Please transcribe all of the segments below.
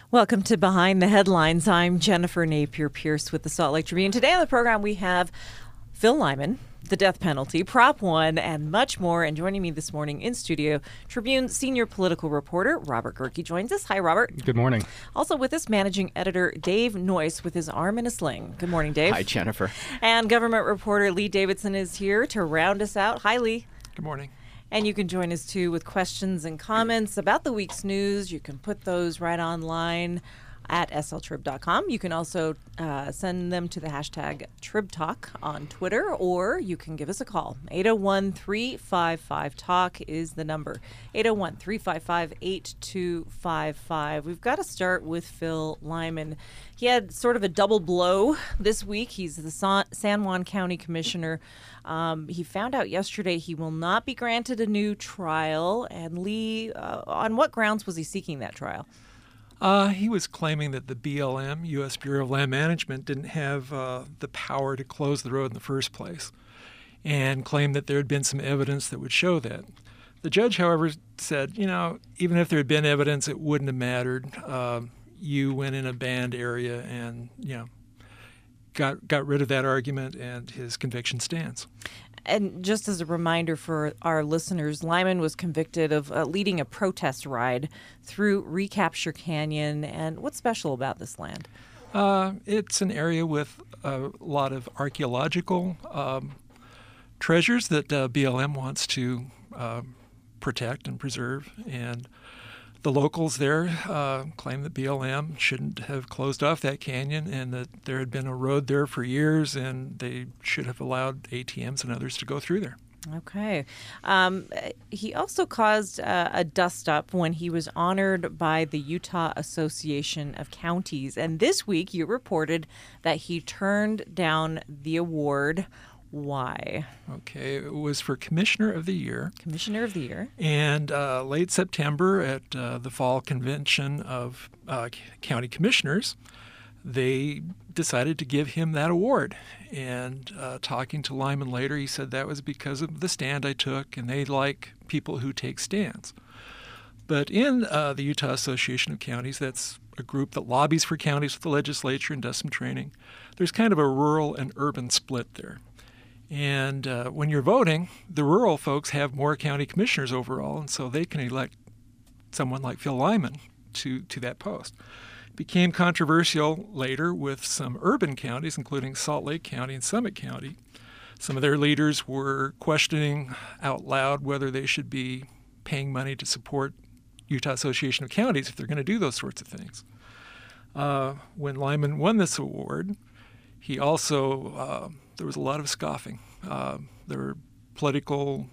Welcome to Behind the Headlines. I'm Jennifer Napier-Pierce with the Salt Lake Tribune. Today on the program we have Phil Lyman, the death penalty, Prop 1, and much more. And joining me this morning in studio, Tribune senior political reporter Robert Gehrke joins us. Hi, Robert. Good morning. Also with us, managing editor Dave Noyce with his arm in a sling. Good morning, Dave. Hi, Jennifer. And government reporter Lee Davidson is here to round us out. Hi, Lee. Good morning. And you can join us, too, with questions and comments about the week's news. You can put those right online at sltrib.com. You can also send them to the hashtag TribTalk on Twitter, or you can give us a call. 801-355-TALK is the number. 801-355-8255. We've got to start with Phil Lyman. He had sort of a double blow this week. He's the San Juan County Commissioner. He found out yesterday he will not be granted a new trial. And Lee, on what grounds was he seeking that trial? He was claiming that the BLM, U.S. Bureau of Land Management, didn't have the power to close the road in the first place, and claimed that there had been some evidence that would show that. The judge, however, said, even if there had been evidence, it wouldn't have mattered. You went in a banned area and, got rid of that argument, and his conviction stands. And just as a reminder for our listeners, Lyman was convicted of leading a protest ride through Recapture Canyon. And what's special about this land? It's an area with a lot of archaeological treasures that BLM wants to protect and preserve. And the locals there claim that BLM shouldn't have closed off that canyon, and that there had been a road there for years, and they should have allowed ATMs and others to go through there. Okay. He also caused a dust-up when he was honored by the Utah Association of Counties. And this week you reported that he turned down the award. Why? Okay, it was for Commissioner of the Year. Commissioner of the Year. And late September at the fall convention of county commissioners, they decided to give him that award. And talking to Lyman later, he said that was because of the stand I took, and they like people who take stands. But in the Utah Association of Counties, that's a group that lobbies for counties with the legislature and does some training, there's kind of a rural and urban split there. And when you're voting, the rural folks have more county commissioners overall, and so they can elect someone like Phil Lyman to that post. It became controversial later with some urban counties, including Salt Lake County and Summit County. Some of their leaders were questioning out loud whether they should be paying money to support Utah Association of Counties if they're going to do those sorts of things. When Lyman won this award, he also there was a lot of scoffing. There were political,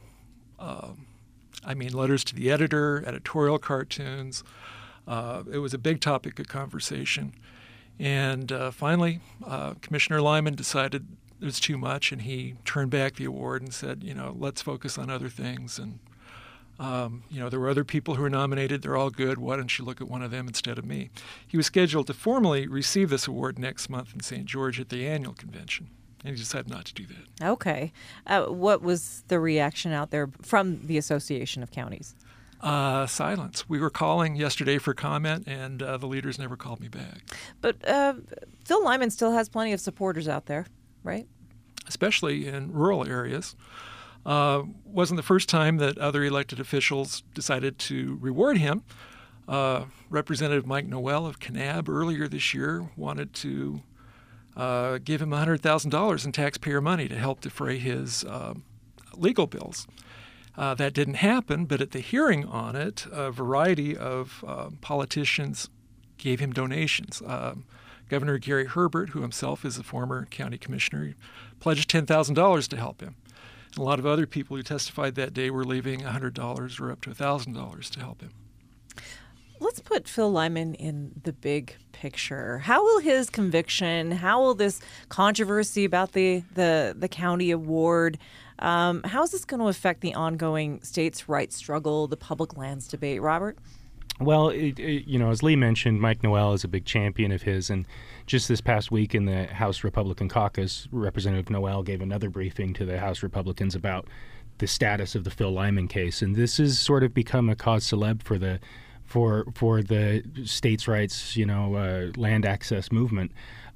letters to the editor, editorial cartoons. It was a big topic of conversation. And finally, Commissioner Lyman decided it was too much, and he turned back the award and said, let's focus on other things. And, there were other people who were nominated. They're all good. Why don't you look at one of them instead of me? He was scheduled to formally receive this award next month in St. George at the annual convention, and he decided not to do that. Okay. What was the reaction out there from the Association of Counties? Silence. We were calling yesterday for comment, and the leaders never called me back. But Phil Lyman still has plenty of supporters out there, right? Especially in rural areas. Wasn't the first time that other elected officials decided to reward him. Representative Mike Noel of Kanab earlier this year wanted to give him $100,000 in taxpayer money to help defray his legal bills. That didn't happen, but at the hearing on it, a variety of politicians gave him donations. Governor Gary Herbert, who himself is a former county commissioner, pledged $10,000 to help him. And a lot of other people who testified that day were leaving $100 or up to $1,000 to help him. Let's put Phil Lyman in the big picture. How will his conviction, how will this controversy about the county award, how is this going to affect the ongoing states' rights struggle, the public lands debate? Robert? Well, as Lee mentioned, Mike Noel is a big champion of his, and just this past week in the House Republican caucus, Representative Noel gave another briefing to the House Republicans about the status of the Phil Lyman case, and this has sort of become a cause célèbre for the states' rights, land access movement.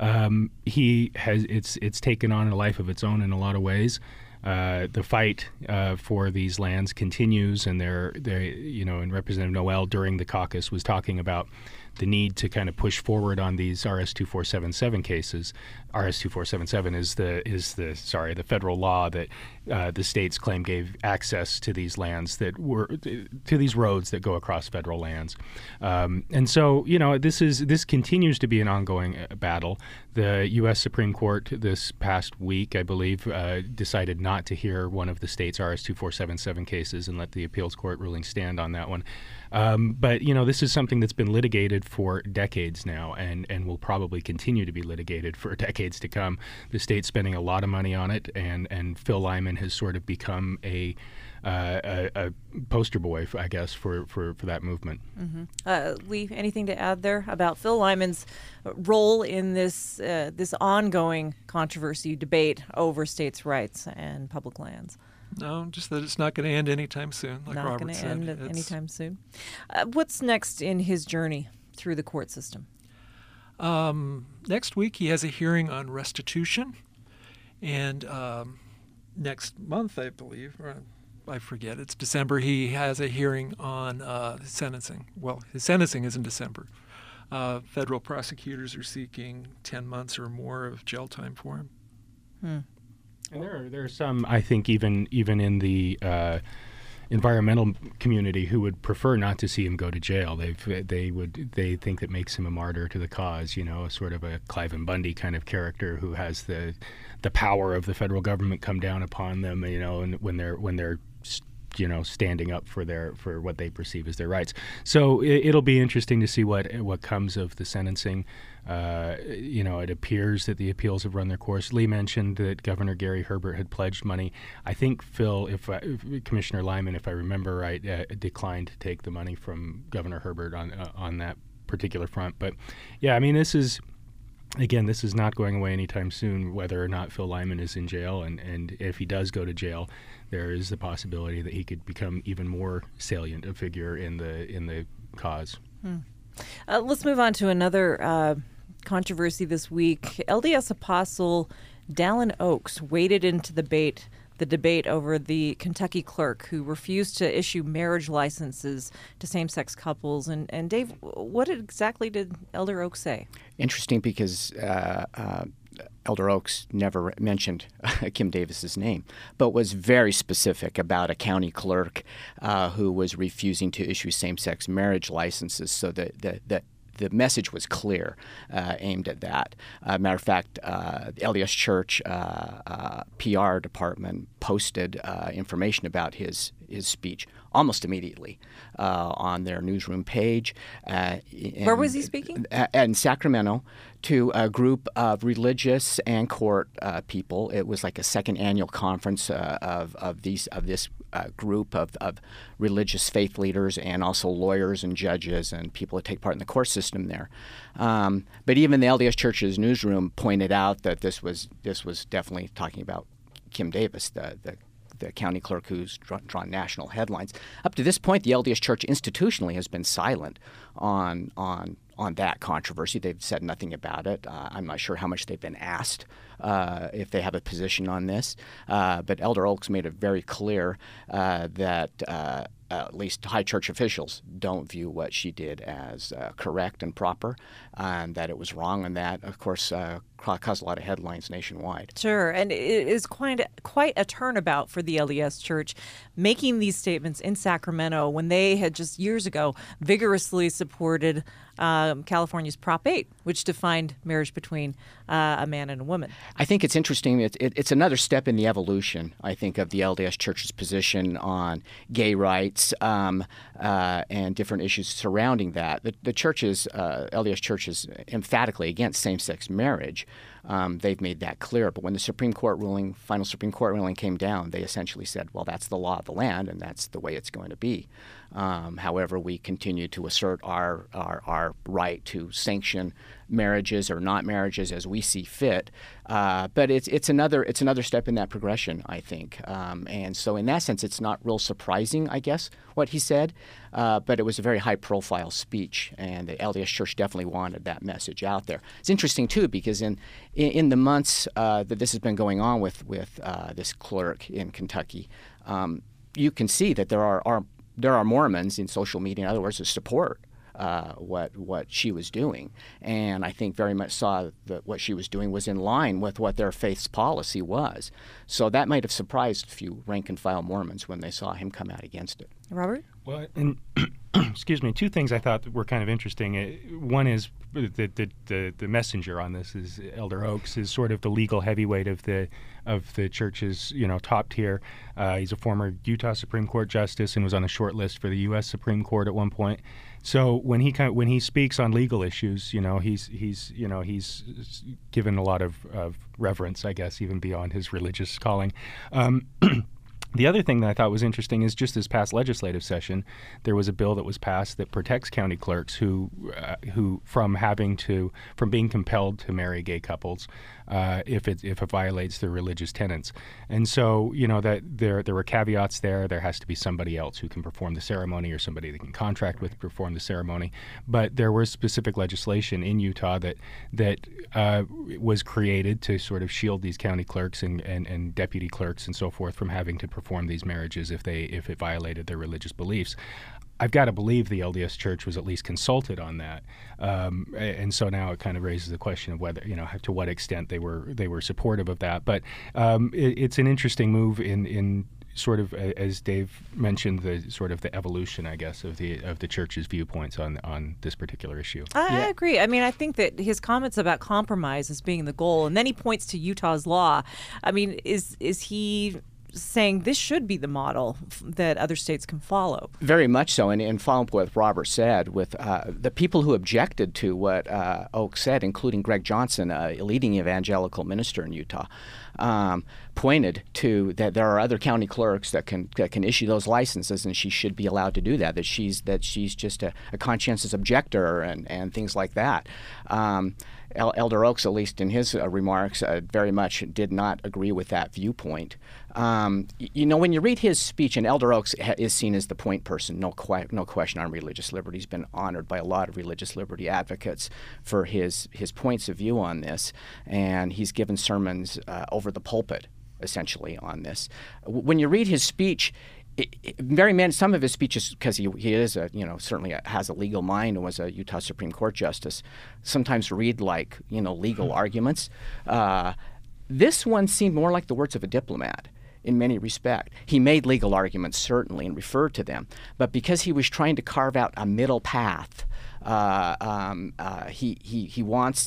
It's taken on a life of its own in a lot of ways. The fight for these lands continues, and and Representative Noel during the caucus was talking about the need to kind of push forward on these RS-2477 cases. RS-2477 is the federal law that the states claim gave access to these lands to these roads that go across federal lands. And so, this continues to be an ongoing battle. The U.S. Supreme Court this past week, I believe, decided not to hear one of the state's RS-2477 cases and let the appeals court ruling stand on that one. But this is something that's been litigated for decades now, and will probably continue to be litigated for decades to come. The state's spending a lot of money on it, and Phil Lyman has sort of become a poster boy, I guess, for that movement. Mm-hmm. Lee, anything to add there about Phil Lyman's role in this ongoing controversy debate over states' rights and public lands? No, just that it's not going to end anytime soon, like not Robert said. Not going to end anytime soon. What's next in his journey through the court system? Next week he has a hearing on restitution, and next month, I believe, or I forget, it's December, he has a hearing on sentencing. Well, his sentencing is in December. Federal prosecutors are seeking 10 months or more of jail time for him. And there are some, I think, even in the environmental community who would prefer not to see him go to jail. They think that makes him a martyr to the cause. Sort of a Cliven Bundy kind of character who has the power of the federal government come down upon them. And when they're standing up for what they perceive as their rights. So it'll be interesting to see what comes of the sentencing. It appears that the appeals have run their course. Lee mentioned that Governor Gary Herbert had pledged money. I think Commissioner Lyman, if I remember right, declined to take the money from Governor Herbert on that particular front. But yeah, I mean, this is not going away anytime soon, whether or not Phil Lyman is in jail. And if he does go to jail, there is the possibility that he could become even more salient a figure in the cause. Let's move on to another controversy this week. LDS apostle Dallin Oaks waded into the debate over the Kentucky clerk who refused to issue marriage licenses to same-sex couples. And Dave, what exactly did Elder Oaks say? Interesting, because Elder Oaks never mentioned Kim Davis's name, but was very specific about a county clerk who was refusing to issue same-sex marriage licenses. So the message was clear, aimed at that. Matter of fact, the LDS Church PR department posted information about his speech almost immediately on their newsroom page. Where was he speaking? In Sacramento, to a group of religious and court people. It was like a second annual conference of this group of religious faith leaders and also lawyers and judges and people that take part in the court system there. But even the LDS Church's newsroom pointed out that this was definitely talking about Kim Davis, the county clerk who's drawn national headlines. Up to this point, the LDS Church institutionally has been silent on that controversy. They've said nothing about it. I'm not sure how much they've been asked if they have a position on this. But Elder Oaks made it very clear that at least high church officials don't view what she did as correct and proper, and that it was wrong, and that, of course, caused a lot of headlines nationwide. Sure, and it is quite a turnabout for the LDS Church, making these statements in Sacramento when they had just years ago vigorously supported California's Prop 8, which defined marriage between a man and a woman. I think it's interesting. It's another step in the evolution, I think, of the LDS Church's position on gay rights and different issues surrounding that. The LDS Church is emphatically against same-sex marriage. They've made that clear. But when the final Supreme Court ruling came down, they essentially said, well, that's the law of the land, and that's the way it's going to be. However, we continue to assert our right to sanction marriages or not marriages as we see fit. But it's another step in that progression, I think. And so in that sense, it's not real surprising, I guess, what he said. But it was a very high-profile speech, and the LDS Church definitely wanted that message out there. It's interesting too, because in the months that this has been going on with this clerk in Kentucky, you can see that there are Mormons in social media, in other words, that support what she was doing, and I think very much saw that what she was doing was in line with what their faith's policy was. So that might have surprised a few rank-and-file Mormons when they saw him come out against it. Robert? Well, and excuse me, two things I thought that were kind of interesting. One is the messenger on this is Elder Oaks, is sort of the legal heavyweight of the church's top tier. He's a former Utah Supreme Court justice and was on a short list for the U.S. Supreme Court at one point. So when he speaks on legal issues, he's given a lot of reverence, I guess, even beyond his religious calling. The other thing that I thought was interesting is just this past legislative session, there was a bill that was passed that protects county clerks who from being compelled to marry gay couples if it violates their religious tenets. And so that there were caveats there. There has to be somebody else who can perform the ceremony or somebody that can contract with to perform the ceremony. But there was specific legislation in Utah that was created to sort of shield these county clerks and deputy clerks and so forth from having to perform these marriages if it violated their religious beliefs. I've got to believe the LDS Church was at least consulted on that, and so now it kind of raises the question of whether to what extent they were supportive of that. But it's an interesting move in sort of, as Dave mentioned, the evolution, I guess, of the church's viewpoints on this particular issue. I agree. I mean, I think that his comments about compromise as being the goal, and then he points to Utah's law. I mean, is he saying this should be the model that other states can follow? Very much so, and following up what Robert said, with the people who objected to what Oak said, including Greg Johnson, a leading evangelical minister in Utah, pointed to that there are other county clerks that can issue those licenses, and she should be allowed to do that. That she's just a conscientious objector and things like that. Elder Oaks, at least in his remarks, very much did not agree with that viewpoint. When you read his speech, and Elder Oaks is seen as the point person, no question on religious liberty. He's been honored by a lot of religious liberty advocates for his points of view on this, and he's given sermons over the pulpit, essentially, on this. When you read his speech, some of his speeches, because he is certainly has a legal mind and was a Utah Supreme Court justice, sometimes read like legal arguments. This one seemed more like the words of a diplomat in many respects. He made legal arguments, certainly, and referred to them, but because he was trying to carve out a middle path, he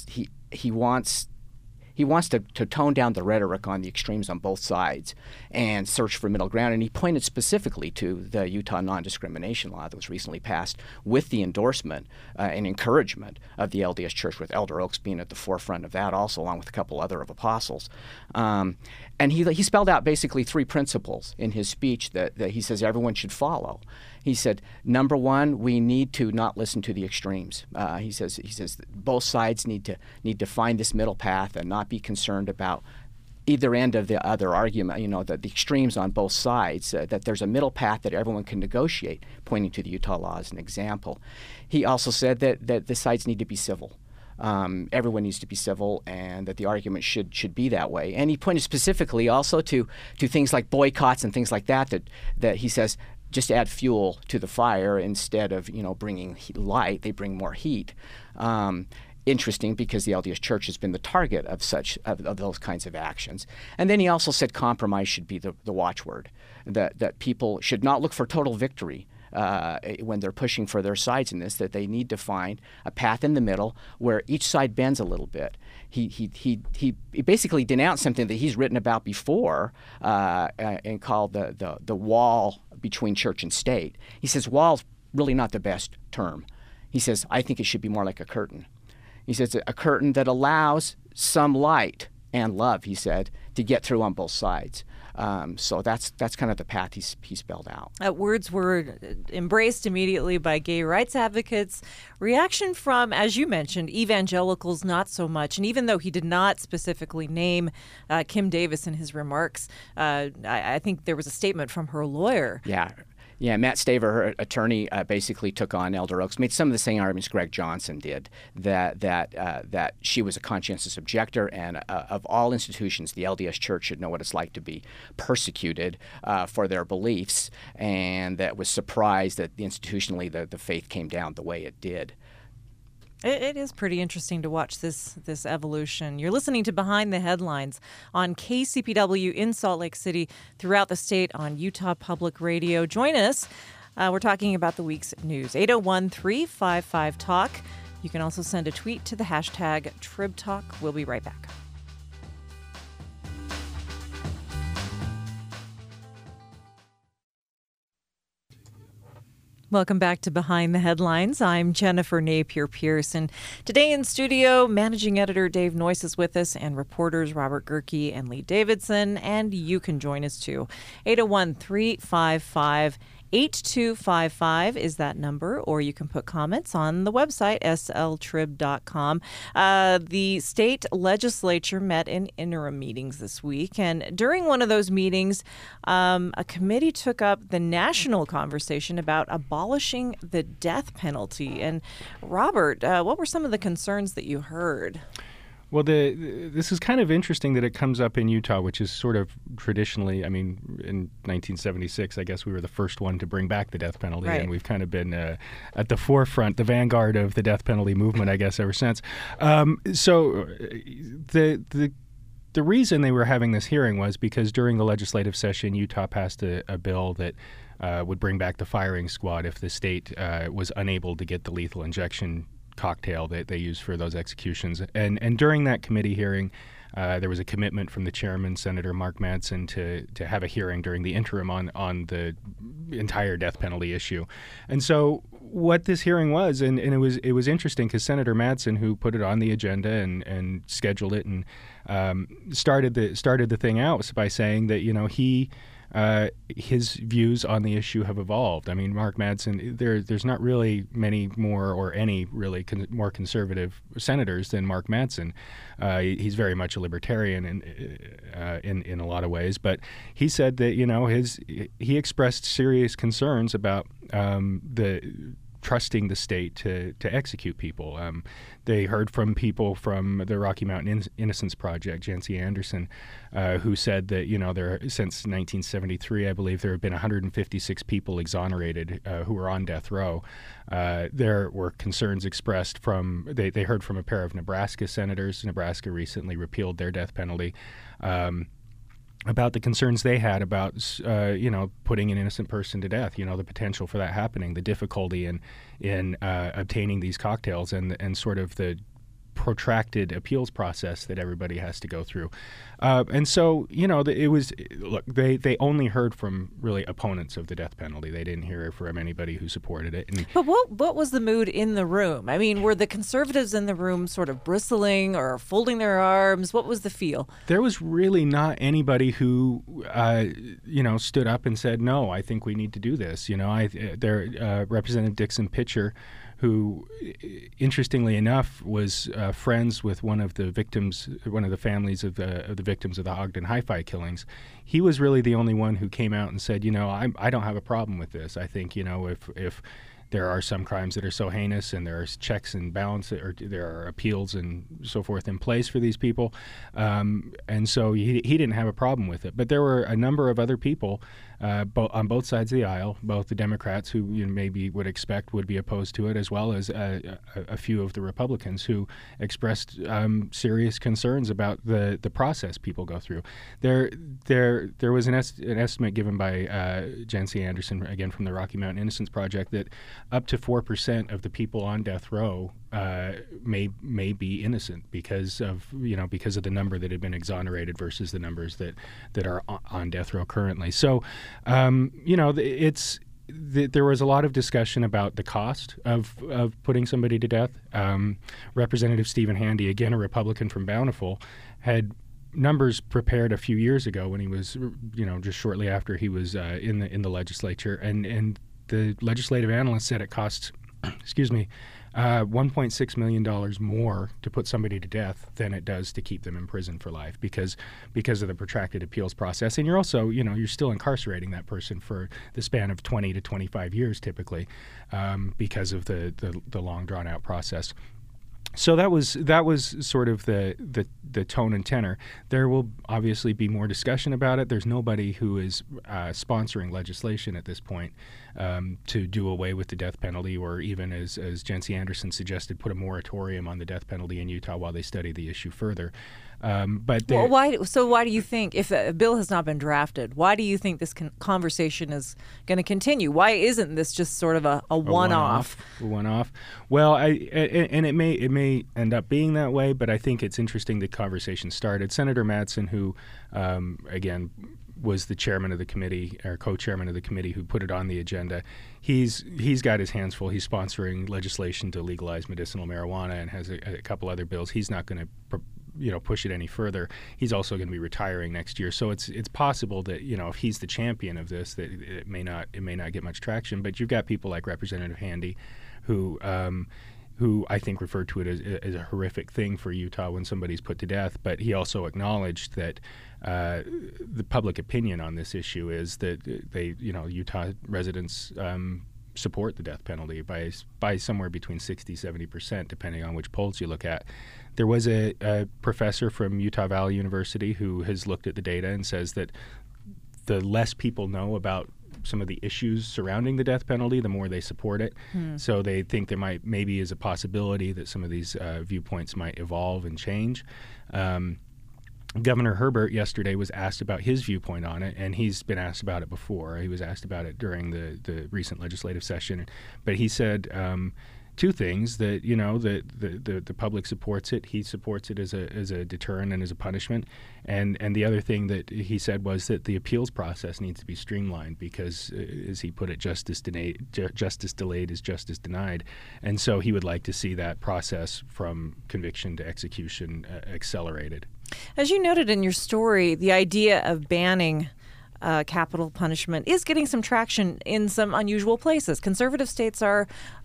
wants to tone down the rhetoric on the extremes on both sides and search for middle ground. And he pointed specifically to the Utah non-discrimination law that was recently passed with the endorsement and encouragement of the LDS Church, with Elder Oaks being at the forefront of that also, along with a couple other of apostles. And he spelled out basically three principles in his speech that he says everyone should follow. He said, number one, we need to not listen to the extremes. He says both sides need to find this middle path and not be concerned about either end of the other argument, the extremes on both sides, that there's a middle path that everyone can negotiate, pointing to the Utah law as an example. He also said that the sides need to be civil. Everyone needs to be civil, and that the argument should be that way. And he pointed specifically also to things like boycotts and things like that he says just add fuel to the fire instead of bringing light. They bring more heat. Interesting, because the LDS Church has been the target of those kinds of actions. And then he also said compromise should be the watchword, that people should not look for total victory when they're pushing for their sides in this, that they need to find a path in the middle where each side bends a little bit. He basically denounced something that he's written about before and called the wall between church and state. He says wall's really not the best term. He says, I think it should be more like a curtain. He says a curtain that allows some light and love, he said, to get through on both sides. So that's kind of the path he spelled out. Words were embraced immediately by gay rights advocates. Reaction from, as you mentioned, evangelicals, not so much. And even though he did not specifically name Kim Davis in his remarks, I think there was a statement from her lawyer. Yeah, Matt Staver, her attorney, basically took on Elder Oaks, made some of the same arguments Greg Johnson did, that she was a conscientious objector, and of all institutions, the LDS Church should know what it's like to be persecuted for their beliefs, and that was surprised that institutionally the faith came down the way it did. It is pretty interesting to watch this evolution. You're listening to Behind the Headlines on KCPW in Salt Lake City, throughout the state on Utah Public Radio. Join us. We're talking about the week's news. 801-355-TALK. You can also send a tweet to the hashtag TribTalk. We'll be right back. Welcome back to Behind the Headlines. I'm Jennifer Napier-Pierce, and today in studio, managing editor Dave Noyce is with us, and reporters Robert Gerke and Lee Davidson, and you can join us too. 801-355-8255 is that number, or you can put comments on the website, sltrib.com. The state legislature met in interim meetings this week, and during one of those meetings, a committee took up the national conversation about abolishing the death penalty. And Robert, what were some of the concerns that you heard? Well, this is kind of interesting that it comes up in Utah, which is sort of traditionally, I mean, in 1976, I guess we were the first one to bring back the death penalty, right. And we've kind of been at the forefront, the vanguard of the death penalty movement, I guess, ever since. So the reason they were having this hearing was because during the legislative session, Utah passed a bill that would bring back the firing squad if the state was unable to get the lethal injection cocktail that they use for those executions. And during that committee hearing, there was a commitment from the chairman, Senator Mark Madsen, to have a hearing during the interim on the entire death penalty issue. And so what this hearing was, and it was interesting because Senator Madsen, who put it on the agenda and scheduled it and started the thing out by saying that, you know, his views on the issue have evolved. I mean, Mark Madsen, there's not really many more or any really more conservative senators than Mark Madsen. He's very much a libertarian in a lot of ways, but he said that, you know, he expressed serious concerns about trusting the state to execute people. They heard from people from the Rocky Mountain Innocence Project, Jancy Anderson, who said that, you know, since 1973, I believe, there have been 156 people exonerated who were on death row. There were concerns expressed they heard from a pair of Nebraska senators. Nebraska recently repealed their death penalty. About the concerns they had about, putting an innocent person to death, you know, the potential for that happening, the difficulty in obtaining these cocktails, and sort of the protracted appeals process that everybody has to go through. And so, you know, they only heard from really opponents of the death penalty. They didn't hear from anybody who supported it. But what was the mood in the room? I mean, were the conservatives in the room sort of bristling or folding their arms? What was the feel? There was really not anybody who, stood up and said, no, I think we need to do this. You know, Representative Dixon Pitcher, who, interestingly enough, was friends with one of the families of the victims of the Ogden Hi-Fi killings. He was really the only one who came out and said, you know, I don't have a problem with this. I think, you know, if there are some crimes that are so heinous and there are checks and balances, or there are appeals and so forth in place for these people. And so he didn't have a problem with it. But there were a number of other people on both sides of the aisle, both the Democrats, who you maybe would expect would be opposed to it, as well as a few of the Republicans who expressed serious concerns about the process people go through. There was an estimate given by Jancy Anderson, again from the Rocky Mountain Innocence Project, that up to 4% of the people on death row may be innocent because of the number that had been exonerated versus the numbers that are on death row currently. So, there was a lot of discussion about the cost of putting somebody to death. Representative Stephen Handy, again a Republican from Bountiful, had numbers prepared a few years ago when he was, just shortly after he was in the legislature, and the legislative analyst said it costs, $1.6 million more to put somebody to death than it does to keep them in prison for life because of the protracted appeals process. And you're also, you're still incarcerating that person for the span of 20 to 25 years typically because of the long drawn out process. So that was sort of the tone and tenor. There will obviously be more discussion about it. There's nobody who is sponsoring legislation at this point to do away with the death penalty, or even, as Jency Anderson suggested, put a moratorium on the death penalty in Utah while they study the issue further. Why do you think, if a bill has not been drafted, why do you think this conversation is going to continue? Why isn't this just sort of a one-off? Well, and it may end up being that way, but I think it's interesting the conversation started. Senator Madsen, who again was the chairman of the committee, or co-chairman of the committee, who put it on the agenda. He's got his hands full. He's sponsoring legislation to legalize medicinal marijuana and has a couple other bills. He's not going to push it any further. He's also going to be retiring next year, so it's possible that if he's the champion of this, that it may not get much traction. But you've got people like Representative Handy, who I think referred to it as a horrific thing for Utah when somebody's put to death. But he also acknowledged that the public opinion on this issue is that Utah residents support the death penalty by somewhere between 60-70%, depending on which polls you look at. There was a professor from Utah Valley University who has looked at the data and says that the less people know about some of the issues surrounding the death penalty, the more they support it. So they think there maybe is a possibility that some of these viewpoints might evolve and change. Governor Herbert yesterday was asked about his viewpoint on it, and he's been asked about it before. He was asked about it during the recent legislative session, but he said two things: that the public supports it, he supports it as a deterrent and as a punishment, and the other thing that he said was that the appeals process needs to be streamlined because, as he put it, justice delayed is justice denied, and so he would like to see that process from conviction to execution accelerated. As you noted in your story, the idea of banning capital punishment is getting some traction in some unusual places. Conservative states are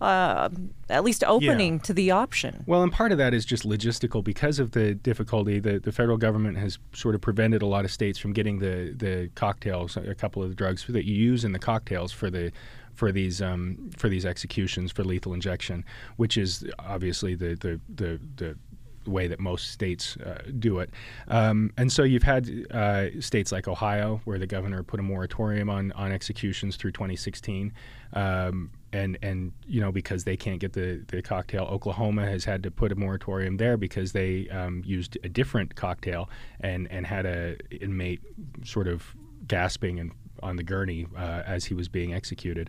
at least opening to the option. Well, and part of that is just logistical because of the difficulty. The federal government has sort of prevented a lot of states from getting the cocktails, a couple of the drugs that you use in the cocktails for these executions for lethal injection, which is obviously the way that most states do it. And so you've had states like Ohio, where the governor put a moratorium on executions through 2016. And because they can't get the cocktail. Oklahoma has had to put a moratorium there because they used a different cocktail and had a inmate sort of gasping on the gurney as he was being executed.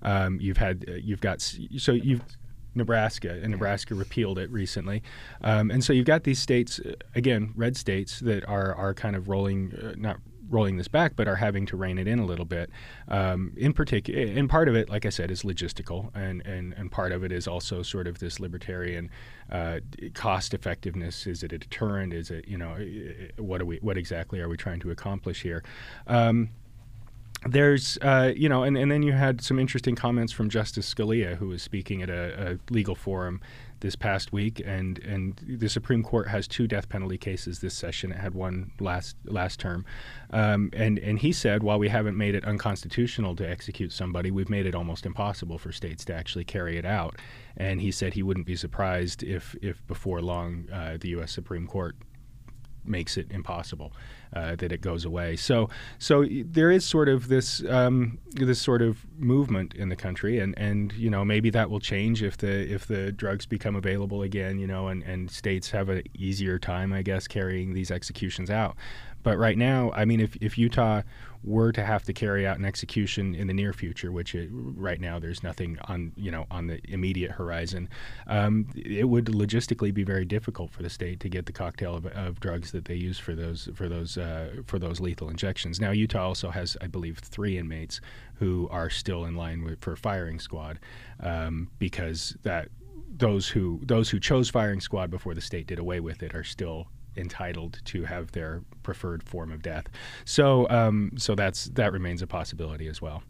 Nebraska repealed it recently. And so you've got these states, again, red states, that are kind of not rolling this back, but are having to rein it in a little bit. In particular, and part of it, like I said, is logistical, and part of it is also sort of this libertarian cost effectiveness. Is it a deterrent? Is it, what exactly are we trying to accomplish here? There's, and then you had some interesting comments from Justice Scalia, who was speaking at a legal forum this past week, and the Supreme Court has 2 death penalty cases this session. It had one last term, and he said, while we haven't made it unconstitutional to execute somebody, we've made it almost impossible for states to actually carry it out. And he said he wouldn't be surprised if before long the U.S. Supreme Court makes it impossible, that it goes away. So there is sort of this sort of movement in the country, and maybe that will change if the drugs become available again, and states have an easier time, I guess, carrying these executions out. But right now, I mean, if Utah were to have to carry out an execution in the near future, which right now there's nothing on the immediate horizon, it would logistically be very difficult for the state to get the cocktail of drugs that they use for those lethal injections. Now, Utah also has, I believe, 3 inmates who are still in line for firing squad, because those who chose firing squad before the state did away with it are still entitled to have their preferred form of death. So that remains a possibility as well.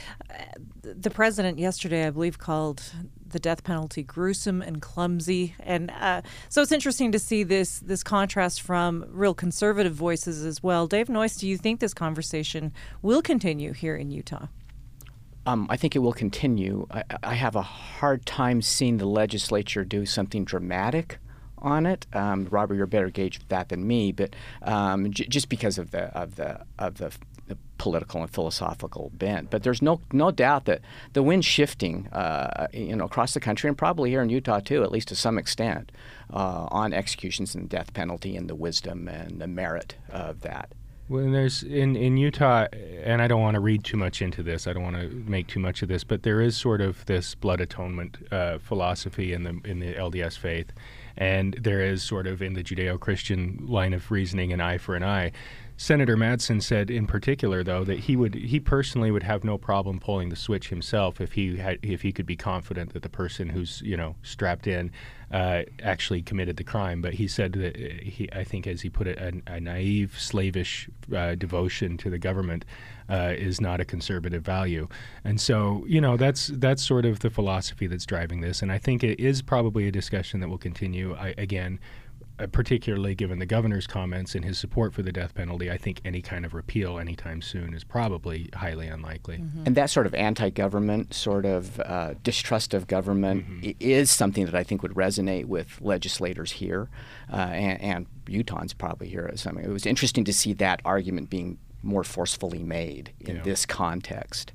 The president yesterday, I believe, called the death penalty gruesome and clumsy, and so it's interesting to see this contrast from real conservative voices as well. Dave Noyce, do you think this conversation will continue here in Utah? I think it will continue. I have a hard time seeing the legislature do something dramatic on it. Robert, you're a better gauge of that than me, but just because of the political and philosophical bent. But there's no doubt that the wind's shifting, across the country and probably here in Utah too, at least to some extent, on executions and the death penalty and the wisdom and the merit of that. Well, there's in Utah, and I don't want to read too much into this. I don't want to make too much of this, but there is sort of this blood atonement philosophy in the LDS faith, and there is sort of in the Judeo-Christian line of reasoning an eye for an eye. Senator Madsen said in particular, though, that he personally would have no problem pulling the switch himself if he could be confident that the person who's strapped in actually committed the crime. But he said that I think, as he put it, a naive, slavish devotion to the government is not a conservative value. And so that's sort of the philosophy that's driving this. And I think it is probably a discussion that will continue. Particularly given the governor's comments and his support for the death penalty, I think any kind of repeal anytime soon is probably highly unlikely. Mm-hmm. And that sort of anti-government, sort of distrust of government is something that I think would resonate with legislators here, and Utahns probably hear it. So, it was interesting to see that argument being more forcefully made in this context.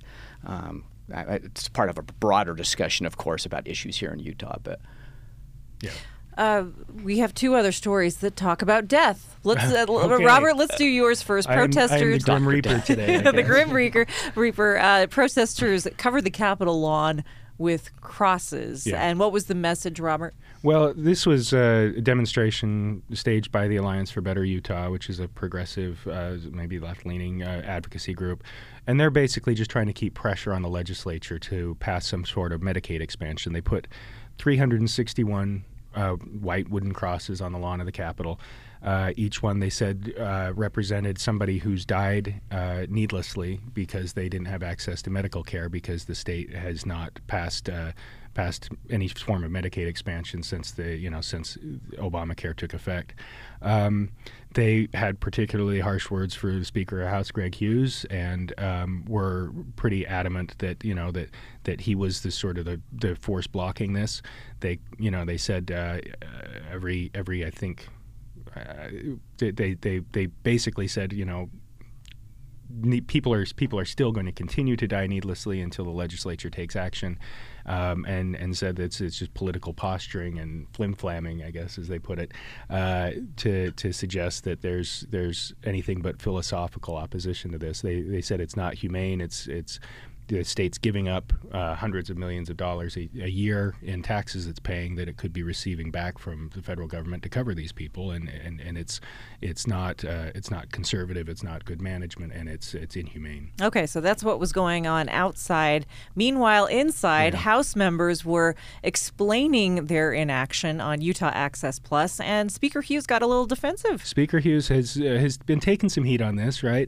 It's part of a broader discussion, of course, about issues here in Utah, but yeah. We have two other stories that talk about death. Let's, okay. Robert, let's do yours first. Protesters. I'm the Grim Reaper today. The Grim Reaper. Protesters covered the Capitol lawn with crosses. Yeah. And what was the message, Robert? Well, this was a demonstration staged by the Alliance for Better Utah, which is a progressive, maybe left-leaning advocacy group. And they're basically just trying to keep pressure on the legislature to pass some sort of Medicaid expansion. They put 361 white wooden crosses on the lawn of the Capitol. Each one, they said, represented somebody who's died needlessly because they didn't have access to medical care because the state has not passed any form of Medicaid expansion since since Obamacare took effect. They had particularly harsh words for the Speaker of the House, Greg Hughes, and were pretty adamant that that he was the sort of the force blocking this. They said every I think they basically said people are still going to continue to die needlessly until the legislature takes action, and said that it's just political posturing and flim-flamming, I guess, as they put it, to suggest that there's anything but philosophical opposition to this. They said it's not humane. It's the state's giving up hundreds of millions of dollars a year in taxes it's paying that it could be receiving back from the federal government to cover these people, and it's not conservative, it's not good management, and it's inhumane. Okay, so that's what was going on outside. Meanwhile, inside, House members were explaining their inaction on Utah Access Plus, and Speaker Hughes got a little defensive. Speaker Hughes has been taking some heat on this, right?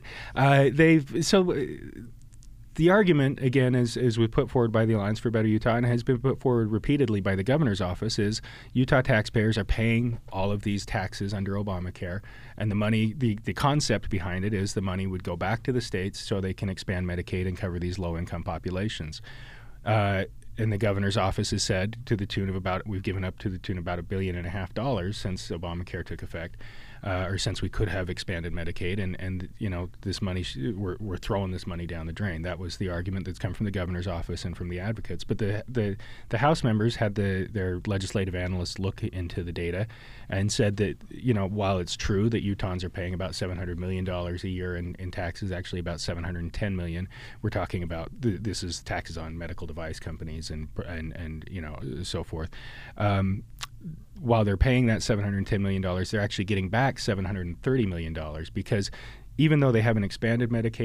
The argument, again, as was put forward by the Alliance for Better Utah and has been put forward repeatedly by the governor's office, is Utah taxpayers are paying all of these taxes under Obamacare, and the money, the concept behind it is the money would go back to the states so they can expand Medicaid and cover these low-income populations. And the governor's office has said we've given up to the tune of about $1.5 billion since Obamacare took effect. Or since we could have expanded Medicaid, and this money we're throwing this money down the drain. That was the argument that's come from the governor's office and from the advocates. But the House members had their legislative analysts look into the data and said that while it's true that Utahns are paying about $700 million a year in taxes, actually about $710 million, we're talking about this is taxes on medical device companies and so forth. While they're paying that $710 million, they're actually getting back $730 million because even though they haven't expanded Medicaid,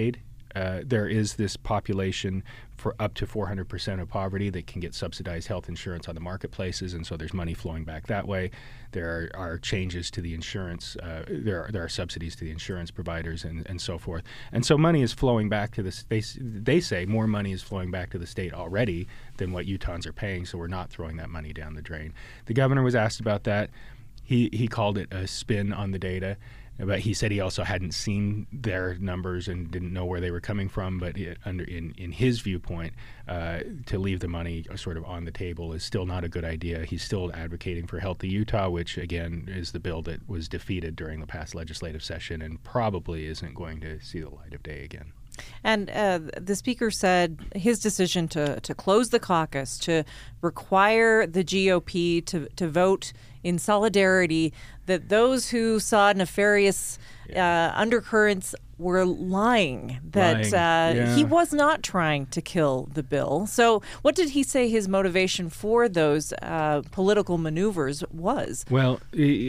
there is this population for up to 400% of poverty that can get subsidized health insurance on the marketplaces, and so there's money flowing back that way. There are changes to the insurance. There are subsidies to the insurance providers and so forth. And so money is flowing back to the state. They say more money is flowing back to the state already than what Utahns are paying, so we're not throwing that money down the drain. The governor was asked about that. He called it a spin on the data. But he said he also hadn't seen their numbers and didn't know where they were coming from. But in his viewpoint, to leave the money sort of on the table is still not a good idea. He's still advocating for Healthy Utah, which, again, is the bill that was defeated during the past legislative session and probably isn't going to see the light of day again. And the speaker said his decision to close the caucus, to require the GOP to vote in solidarity, that those who saw nefarious undercurrents were lying, that he was not trying to kill the bill. So what did he say his motivation for those political maneuvers was? Well,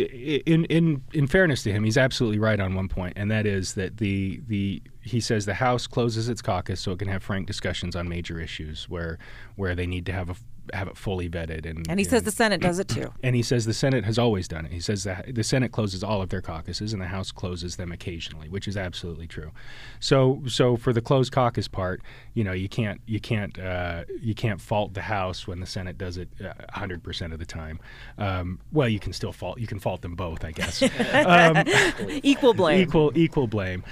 in fairness to him, he's absolutely right on one point, and that is that he says the House closes its caucus so it can have frank discussions on major issues where they need to have it fully vetted. And he says the Senate does it too. And he says the Senate has always done it. He says the Senate closes all of their caucuses and the House closes them occasionally, which is absolutely true. So for the closed caucus part, you can't fault the House when the Senate does it 100% of the time. Well, you can fault them both, I guess. Equal blame. Equal blame.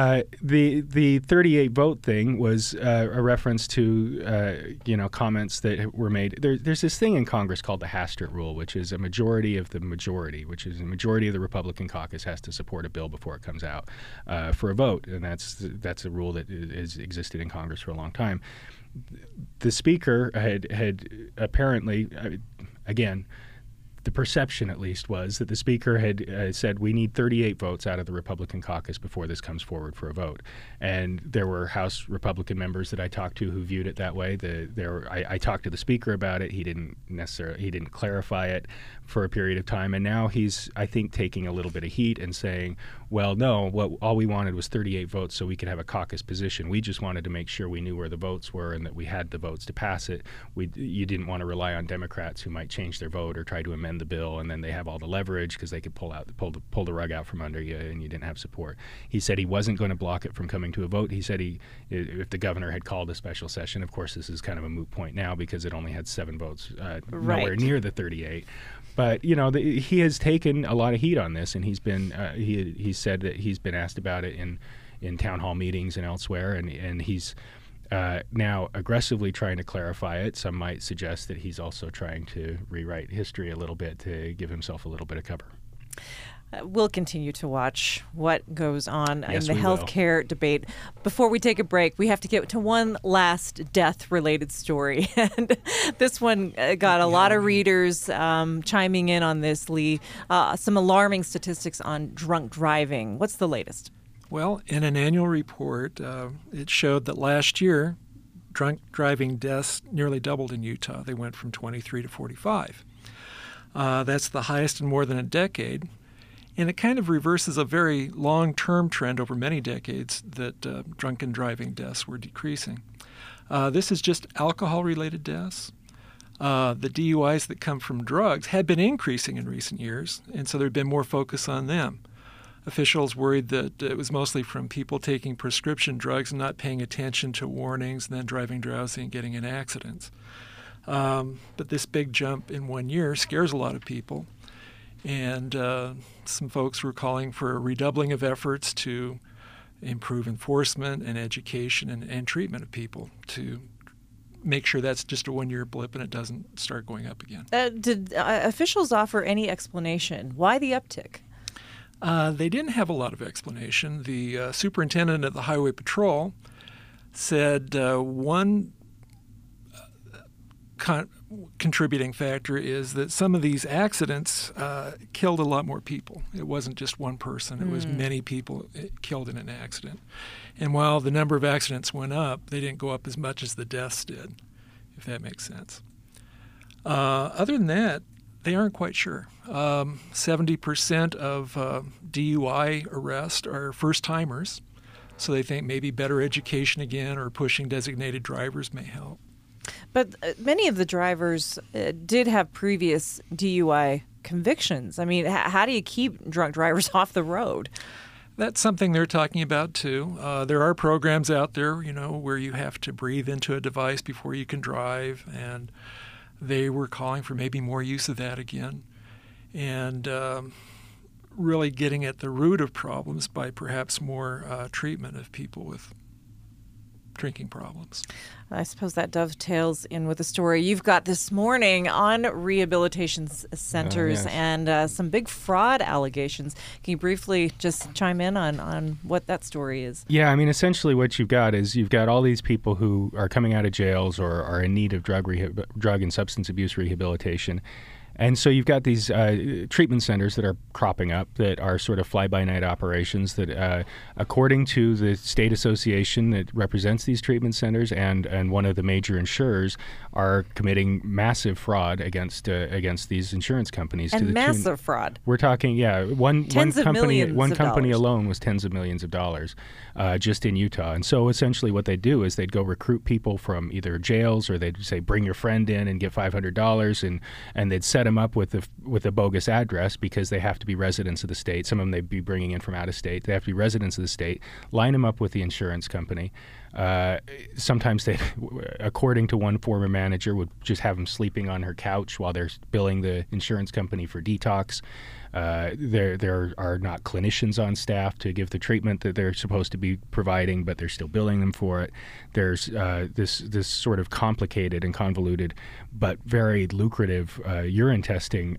The 38 vote thing was a reference to comments that were made. There's this thing in Congress called the Hastert Rule, which is a majority of the majority, which is a majority of the Republican caucus has to support a bill before it comes out for a vote, and that's a rule that has existed in Congress for a long time. The Speaker had apparently, again, the perception at least was that the Speaker had said we need 38 votes out of the Republican caucus before this comes forward for a vote. And there were House Republican members that I talked to who viewed it that way. I talked to the Speaker about it. He didn't clarify it for a period of time. And now he's, I think, taking a little bit of heat and saying, well, no, all we wanted was 38 votes so we could have a caucus position. We just wanted to make sure we knew where the votes were and that we had the votes to pass it. You didn't want to rely on Democrats who might change their vote or try to amend the bill, and then they have all the leverage because they could pull the rug out from under you and you didn't have support. He said he wasn't going to block it from coming to a vote. He said if the governor had called a special session, of course this is kind of a moot point now because it only had 7 votes, nowhere near the 38. But he has taken a lot of heat on this, and he's been he said that he's been asked about it in town hall meetings and elsewhere, and he's now aggressively trying to clarify it. Some might suggest that he's also trying to rewrite history a little bit to give himself a little bit of cover. We'll continue to watch what goes on Yes, in the healthcare debate. Before we take a break, we have to get to one last death-related story. And this one got a lot of readers chiming in on this, Lee. Some alarming statistics on drunk driving. What's the latest? Well, in an annual report, it showed that last year, drunk driving deaths nearly doubled in Utah. They went from 23 to 45. That's the highest in more than a decade. And it kind of reverses a very long-term trend over many decades that drunken driving deaths were decreasing. This is just alcohol-related deaths. The DUIs that come from drugs had been increasing in recent years, and so there had been more focus on them. Officials worried that it was mostly from people taking prescription drugs and not paying attention to warnings and then driving drowsy and getting in accidents. But this big jump in 1 year scares a lot of people. And some folks were calling for a redoubling of efforts to improve enforcement and education and treatment of people to make sure that's just a 1 year blip and it doesn't start going up again. Did officials offer any explanation? Why the uptick? They didn't have a lot of explanation. The superintendent of the Highway Patrol said one contributing factor is that some of these accidents killed a lot more people. It wasn't just one person. It was many people killed in an accident. And while the number of accidents went up, they didn't go up as much as the deaths did, if that makes sense. Other than that, they aren't quite sure. 70% of DUI arrests are first-timers. So they think maybe better education again or pushing designated drivers may help. But many of the drivers did have previous DUI convictions. I mean, how do you keep drunk drivers off the road? That's something they're talking about too. There are programs out there, where you have to breathe into a device before you can drive, and they were calling for maybe more use of that again, and really getting at the root of problems by perhaps more treatment of people with drinking problems. I suppose that dovetails in with the story you've got this morning on rehabilitation centers and some big fraud allegations. Can you briefly just chime in on what that story is? Yeah, I mean, essentially what you've got is you've got all these people who are coming out of jails or are in need of drug and substance abuse rehabilitation. And so you've got these treatment centers that are cropping up that are sort of fly-by-night operations that, according to the state association that represents these treatment centers and one of the major insurers, are committing massive fraud against these insurance companies. And massive fraud. We're talking, one company dollars. alone was tens of millions of dollars just in Utah. And so essentially what they do is they'd go recruit people from either jails or they'd say, bring your friend in and get $500, and they'd set them up with a bogus address because they have to be residents of the state. Some of them they'd be bringing in from out of state. They have to be residents of the state. Line them up with the insurance company. Sometimes they, according to one former manager, would just have them sleeping on her couch while they're billing the insurance company for detox. There are not clinicians on staff to give the treatment that they're supposed to be providing, but they're still billing them for it. There's this sort of complicated and convoluted, but very lucrative urine testing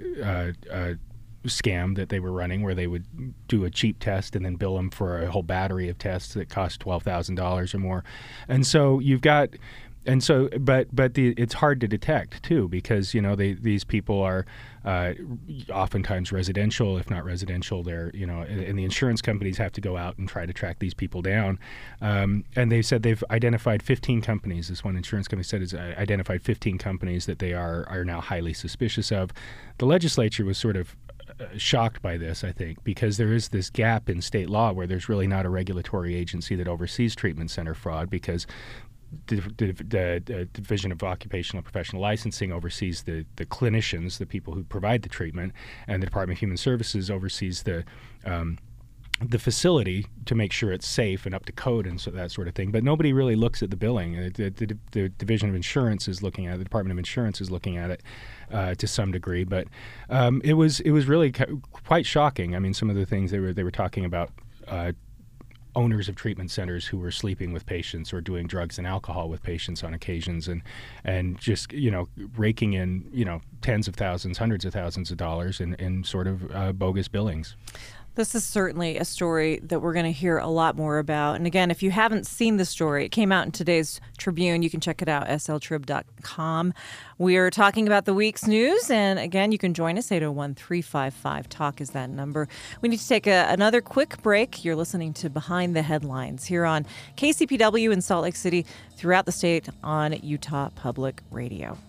scam that they were running, where they would do a cheap test and then bill them for a whole battery of tests that cost $12,000 or more. And so you've got. And so, it's hard to detect too, because these people are oftentimes residential. If not residential, they're and the insurance companies have to go out and try to track these people down. And they said they've identified 15 companies. This one insurance company said has identified 15 companies that they are now highly suspicious of. The legislature was sort of shocked by this, I think, because there is this gap in state law where there's really not a regulatory agency that oversees treatment center fraud, because the Division of Occupational and Professional Licensing oversees the clinicians, the people who provide the treatment, and the Department of Human Services oversees the facility to make sure it's safe and up to code and that sort of thing. But nobody really looks at the billing. The Division of Insurance is looking at it. The Department of Insurance is looking at it to some degree. But it was really quite shocking. I mean, some of the things they were talking about. Owners of treatment centers who were sleeping with patients or doing drugs and alcohol with patients on occasions, and just raking in tens of thousands, hundreds of thousands of dollars in sort of bogus billings. This is certainly a story that we're going to hear a lot more about. And again, if you haven't seen the story, it came out in today's Tribune. You can check it out, sltrib.com. We are talking about the week's news. And again, you can join us, 801-355-TALK is that number. We need to take another quick break. You're listening to Behind the Headlines here on KCPW in Salt Lake City, throughout the state on Utah Public Radio.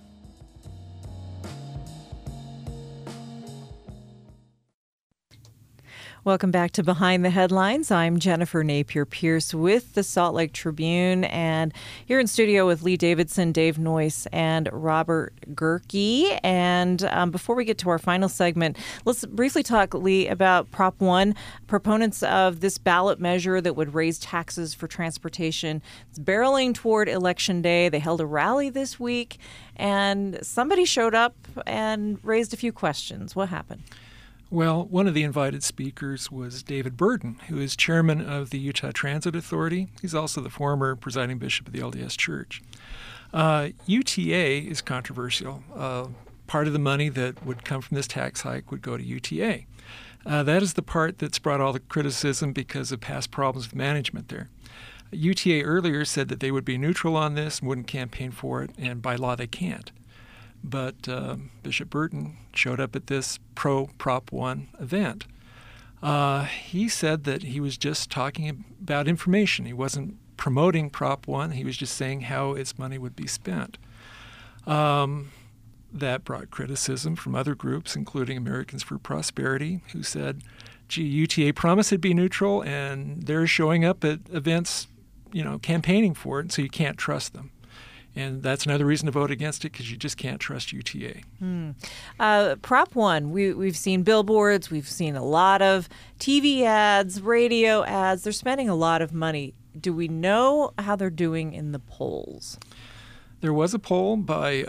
Welcome back to Behind the Headlines. I'm Jennifer Napier-Pierce with the Salt Lake Tribune, and here in studio with Lee Davidson, Dave Noyce, and Robert Gehrke. And before we get to our final segment, let's briefly talk, Lee, about Prop 1, proponents of this ballot measure that would raise taxes for transportation. It's barreling toward Election Day. They held a rally this week, and somebody showed up and raised a few questions. What happened? Well, one of the invited speakers was David Burden, who is chairman of the Utah Transit Authority. He's also the former presiding bishop of the LDS Church. UTA is controversial. Part of the money that would come from this tax hike would go to UTA. That is the part that's brought all the criticism because of past problems with management there. UTA earlier said that they would be neutral on this and wouldn't campaign for it, and by law they can't. But Bishop Burton showed up at this pro-Prop 1 event. He said that he was just talking about information. He wasn't promoting Prop 1. He was just saying how its money would be spent. That brought criticism from other groups, including Americans for Prosperity, who said UTA promised it'd be neutral, and they're showing up at events, campaigning for it, so you can't trust them. And that's another reason to vote against it, because you just can't trust UTA. Prop 1, we've seen billboards, we've seen a lot of TV ads, radio ads. They're spending a lot of money. Do we know how they're doing in the polls? There was a poll by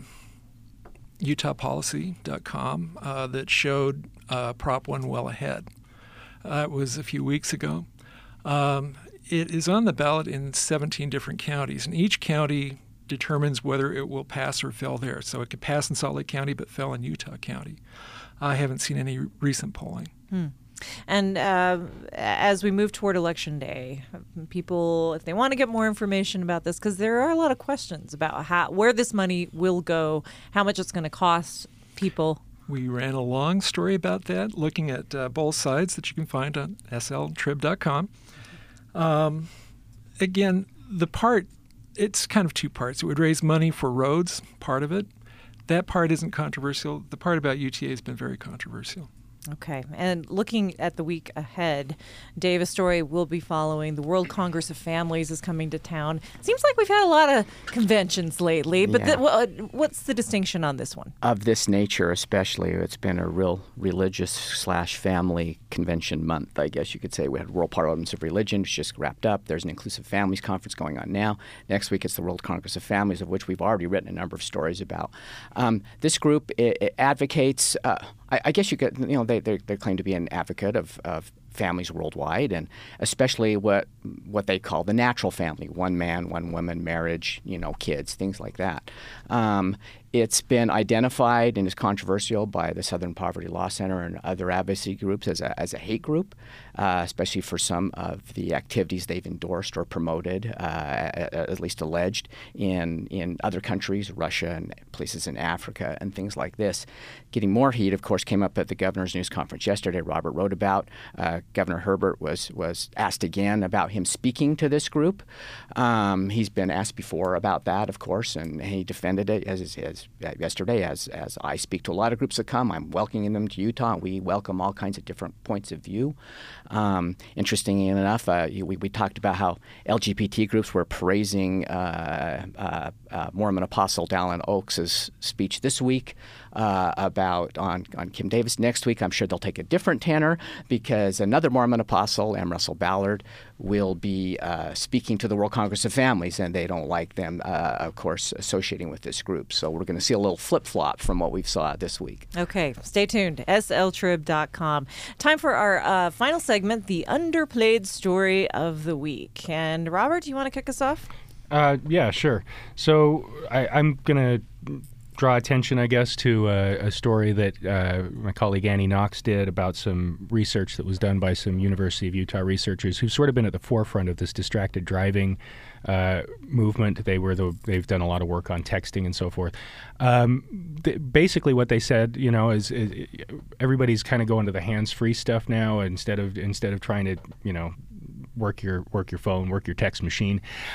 UtahPolicy.com that showed Prop 1 well ahead. It was a few weeks ago. It is on the ballot in 17 different counties, and each county determines whether it will pass or fail there. So it could pass in Salt Lake County but fell in Utah County. I haven't seen any recent polling. And as we move toward Election Day, people, if they want to get more information about this, because there are a lot of questions about where this money will go, how much it's going to cost people. We ran a long story about that, looking at both sides that you can find on sltrib.com. Again, it's kind of two parts. It would raise money for roads, part of it. That part isn't controversial. The part about UTA has been very controversial. Okay. And looking at the week ahead, Dave, a story we'll be following. The World Congress of Families is coming to town. Seems like we've had a lot of conventions lately, but what's the distinction on this one? Of this nature especially, it's been a real religious/family convention month, I guess you could say. We had World Parliaments of Religion, which just wrapped up. There's an Inclusive Families Conference going on now. Next week it's the World Congress of Families, of which we've already written a number of stories about. This group it advocates, I guess you could, they claim to be an advocate of families worldwide, and especially what they call the natural family: one man, one woman, marriage, kids, things like that. It's been identified and is controversial by the Southern Poverty Law Center and other advocacy groups as a hate group, especially for some of the activities they've endorsed or promoted, at least alleged, in other countries, Russia and places in Africa and things like this. Getting more heat, of course, came up at the governor's news conference yesterday. Robert wrote about. Governor Herbert was asked again about him speaking to this group. He's been asked before about that, of course, and he defended it as yesterday, as I speak to a lot of groups that come. I'm welcoming them to Utah. We welcome all kinds of different points of view. Interestingly enough, we talked about how LGBT groups were praising Mormon Apostle Dallin Oaks' speech this week about on Kim Davis. Next week, I'm sure they'll take a different tenor, because another Mormon apostle, M. Russell Ballard, will be speaking to the World Congress of Families, and they don't like them, of course, associating with this group. So we're going to see a little flip-flop from what we've saw this week. Okay, stay tuned. sltrib.com. Time for our final segment, the underplayed story of the week. And Robert, do you want to kick us off? Yeah, sure. So I'm going to draw attention, I guess, to a story that my colleague Annie Knox did about some research that was done by some University of Utah researchers who've sort of been at the forefront of this distracted driving movement. They've done a lot of work on texting and so forth. Basically, what they said, is everybody's kind of going to the hands-free stuff now instead of trying to, work your phone, work your text machine.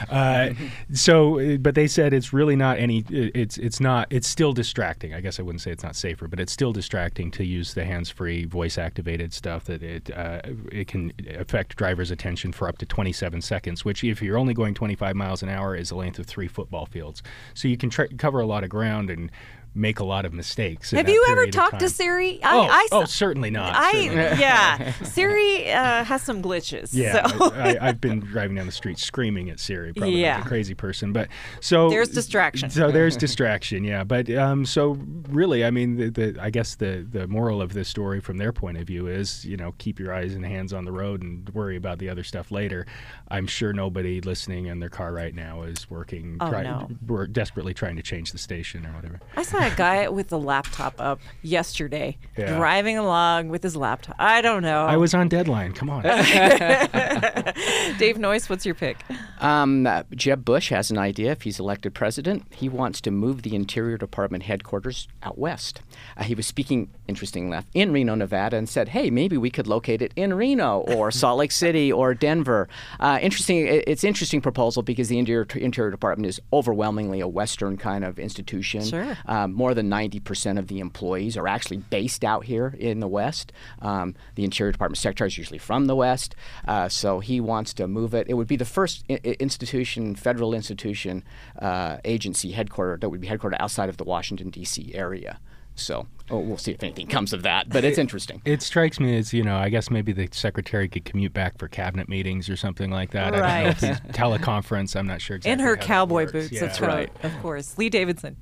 But they said it's really not it's still distracting. I guess I wouldn't say it's not safer, but it's still distracting to use the hands-free, voice-activated stuff. That it can affect drivers' attention for up to 27 seconds, which if you're only going 25 miles an hour is the length of 3 football fields. So you can cover a lot of ground and make a lot of Have you ever talked to Siri? Certainly not. Siri has some glitches. Yeah, so. I've been driving down the street screaming at Siri, probably like a crazy person. But so there's distraction. So there's distraction, yeah. But so really, I mean, I guess the moral of this story from their point of view is, keep your eyes and hands on the road and worry about the other stuff later. I'm sure nobody listening in their car right now is working, we're desperately trying to change the station or whatever. I saw a guy with the laptop up yesterday, driving along with his laptop. I don't know. I was on deadline. Come on. Dave Noyce, what's your pick? Jeb Bush has an idea. If he's elected president, he wants to move the Interior Department headquarters out west. He was speaking, interesting enough, in Reno, Nevada, and said, hey, maybe we could locate it in Reno or Salt Lake City or Denver. It's an interesting proposal because the Interior Department is overwhelmingly a Western kind of institution. Sure. more than 90% of the employees are actually based out here in the West. The Interior Department Secretary is usually from the West, so he wants to move it. It would be the first federal institution, agency headquartered that would be headquartered outside of the Washington, D.C. area. So we'll see if anything comes of that, but it's interesting. It strikes me as, I guess maybe the secretary could commute back for cabinet meetings or something like that. Right. I don't know if he's teleconference. I'm not sure exactly. In her how that cowboy works. boots, Yeah. that's right, of course. Lee Davidson.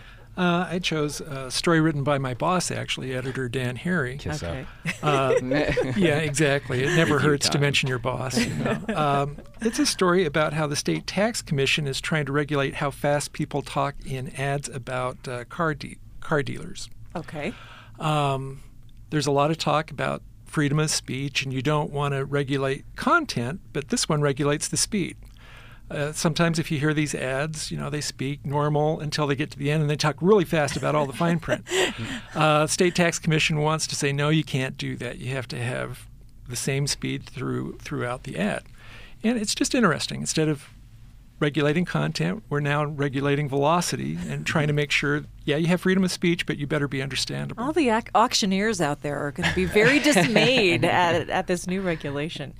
I chose a story written by my boss, actually, editor Dan Harry. Kiss Okay. Yeah, exactly. It never hurts to time. mention your boss. It's a story about how the state tax commission is trying to regulate how fast people talk in ads about car dealers. Okay. There's a lot of talk about freedom of speech, and you don't want to regulate content, but this one regulates the speed. Sometimes if you hear these ads, they speak normal until they get to the end and they talk really fast about all the fine print. State Tax Commission wants to say, no, you can't do that. You have to have the same speed throughout the ad. And it's just interesting. Instead of regulating content, we're now regulating velocity and trying to make sure, you have freedom of speech, but you better be understandable. All the auctioneers out there are going to be very dismayed at this new regulation.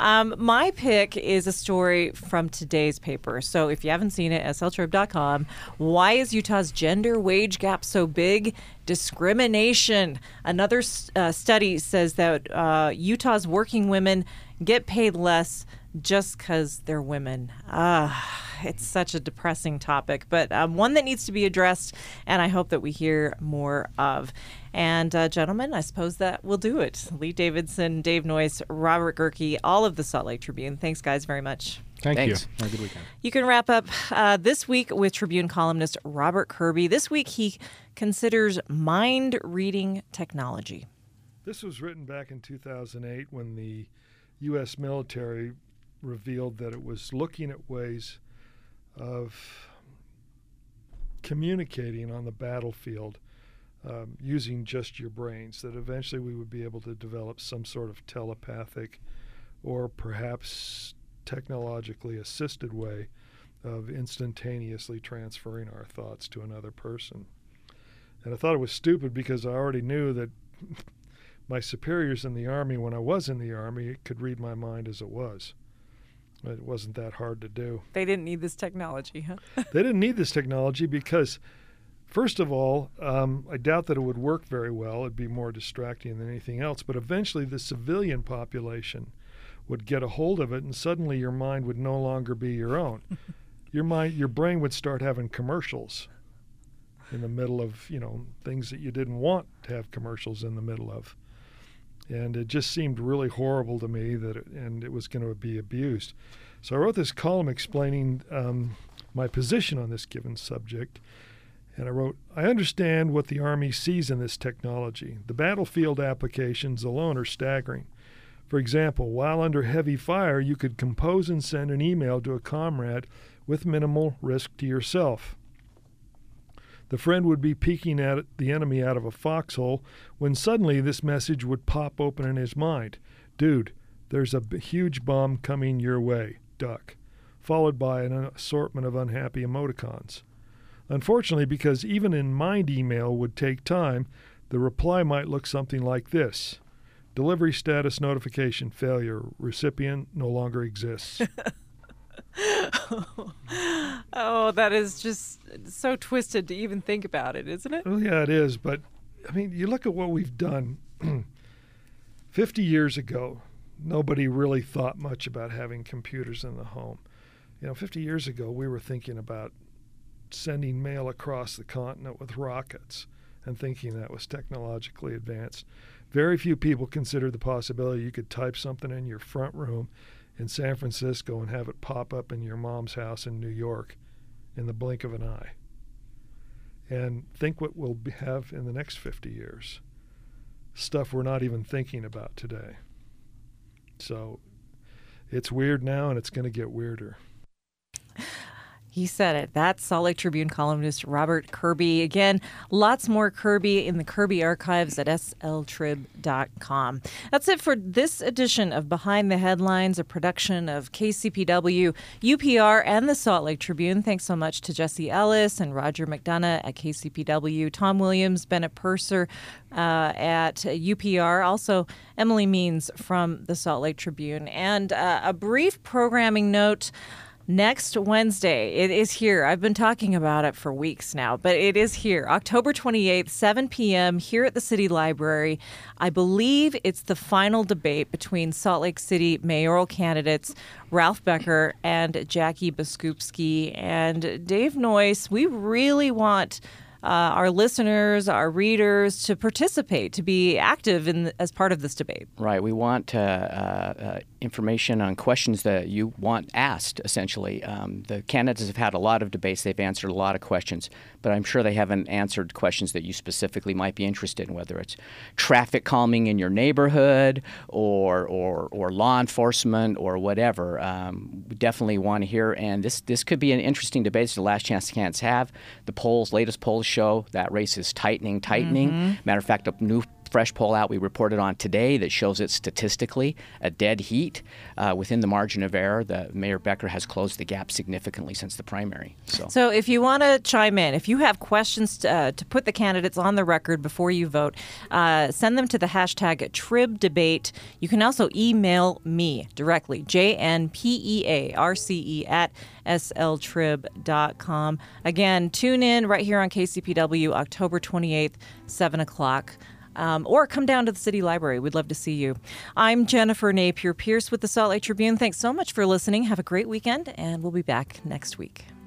My pick is a story from today's paper. So if you haven't seen it, sltrib.com. Why is Utah's gender wage gap so big? Discrimination. Another study says that Utah's working women get paid less just because they're women. It's such a depressing topic, but one that needs to be addressed, and I hope that we hear more of. And gentlemen, I suppose that will do it. Lee Davidson, Dave Noyce, Robert Gerke, all of the Salt Lake Tribune. Thanks, guys, very much. Thanks. Thanks. Have a good weekend. You can wrap up this week with Tribune columnist Robert Kirby. This week, he considers mind-reading technology. This was written back in 2008 when the U.S. military revealed that it was looking at ways of communicating on the battlefield using just your brains, that eventually we would be able to develop some sort of telepathic or perhaps technologically assisted way of instantaneously transferring our thoughts to another person. And I thought it was stupid because I already knew that my superiors in the Army, when I was in the Army, could read my mind as it was. It wasn't that hard to do. They didn't need this technology, huh? They didn't need this technology because, first of all, I doubt that it would work very well. It'd be more distracting than anything else. But eventually the civilian population would get a hold of it, and suddenly your mind would no longer be your own. Your brain would start having commercials in the middle of, things that you didn't want to have commercials in the middle of. And it just seemed really horrible to me and it was going to be abused. So I wrote this column explaining my position on this given subject. And I wrote, I understand what the Army sees in this technology. The battlefield applications alone are staggering. For example, while under heavy fire, you could compose and send an email to a comrade with minimal risk to yourself. The friend would be peeking at the enemy out of a foxhole when suddenly this message would pop open in his mind. Dude, there's a huge bomb coming your way. Duck. Followed by an assortment of unhappy emoticons. Unfortunately, because even in mind email would take time, the reply might look something like this. Delivery status notification failure. Recipient no longer exists. Oh, that is just so twisted to even think about it, isn't it? Well, yeah, it is. But, I mean, you look at what we've done. 50 years ago, nobody really thought much about having computers in the home. 50 years ago, we were thinking about sending mail across the continent with rockets and thinking that was technologically advanced. Very few people considered the possibility you could type something in your front room in San Francisco and have it pop up in your mom's house in New York in the blink of an eye. And think what we'll have in the next 50 years. Stuff we're not even thinking about today. So it's weird now, and it's going to get weirder. He said it. That's Salt Lake Tribune columnist Robert Kirby. Again, lots more Kirby in the Kirby archives at sltrib.com. That's it for this edition of Behind the Headlines, a production of KCPW, UPR, and the Salt Lake Tribune. Thanks so much to Jesse Ellis and Roger McDonough at KCPW, Tom Williams, Bennett Purser at UPR, also Emily Means from the Salt Lake Tribune. And a brief programming note. Next Wednesday, it is here. I've been talking about it for weeks now, but it is here. October 28th, 7 p.m. here at the City Library. I believe it's the final debate between Salt Lake City mayoral candidates Ralph Becker and Jackie Biskupski. And Dave Noyce, we really want our listeners, our readers to participate, to be active as part of this debate. Right. We want information on questions that you want asked, essentially. The candidates have had a lot of debates. They've answered a lot of questions, but I'm sure they haven't answered questions that you specifically might be interested in, whether it's traffic calming in your neighborhood or law enforcement or whatever. We definitely want to hear, and this could be an interesting debate. It's the last chance the candidates have. The latest polls show that race is tightening. Mm-hmm. Matter of fact, a new fresh poll out we reported on today that shows it statistically a dead heat within the margin of error. Mayor Becker has closed the gap significantly since the primary. So if you want to chime in, if you have questions to put the candidates on the record before you vote, send them to the hashtag TribDebate. You can also email me directly, JNPEARCE at sltrib.com. Again, tune in right here on KCPW, October 28th, 7 o'clock. Or come down to the City Library. We'd love to see you. I'm Jennifer Napier Pierce with the Salt Lake Tribune. Thanks so much for listening. Have a great weekend, and we'll be back next week.